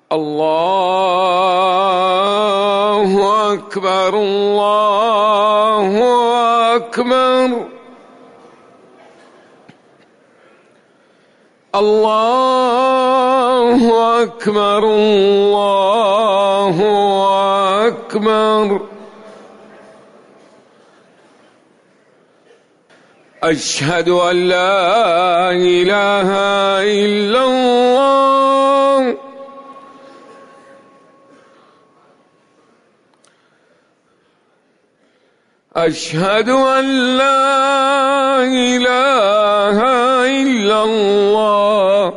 الله أكبر الله أكبر الله أكبر الله أكبر أشهد أن لا إله إلا الله أشهد أن لا إله إلا الله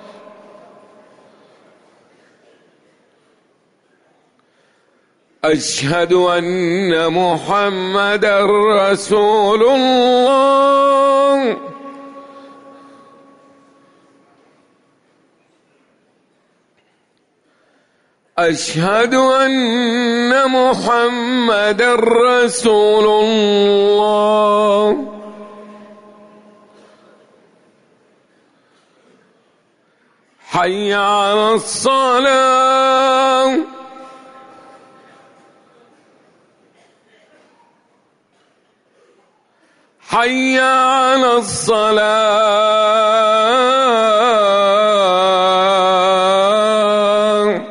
أشهد أن محمدًا رسول الله أشهد أن محمدًا رسول الله حي على الصلاة حي على الصلاة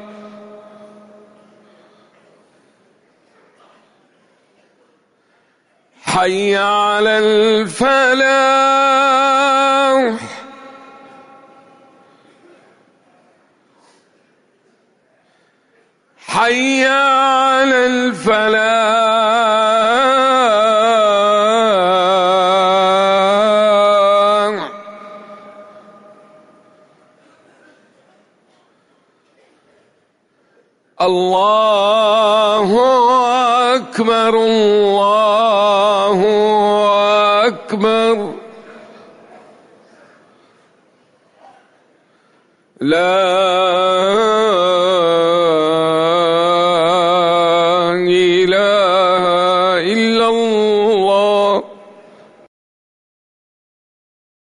حي على الفلاح حي على الفلاح الله أكبر الله أكبر لا